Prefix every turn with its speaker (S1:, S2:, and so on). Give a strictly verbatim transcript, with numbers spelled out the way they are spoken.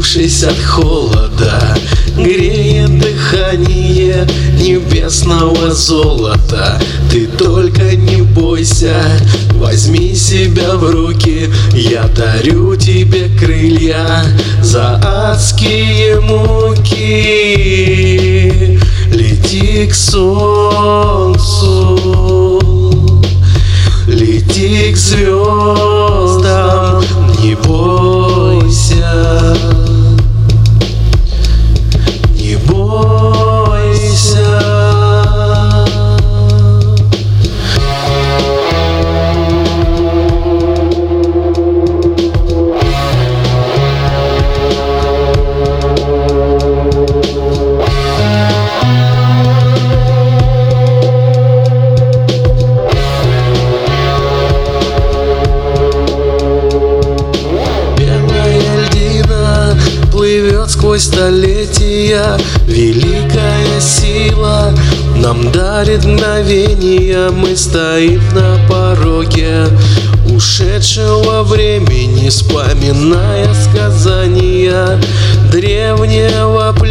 S1: Задохнувшись от холода, греет дыхание небесного золота. Ты только не бойся, возьми себя в руки, я дарю тебе крылья за адские муки. Лети к солнцу, лети к звездам, не бойся, не бойся. Плывет сквозь столетия, великая сила нам дарит мгновения. Мы стоим на пороге ушедшего времени, вспоминая сказания древнего племени.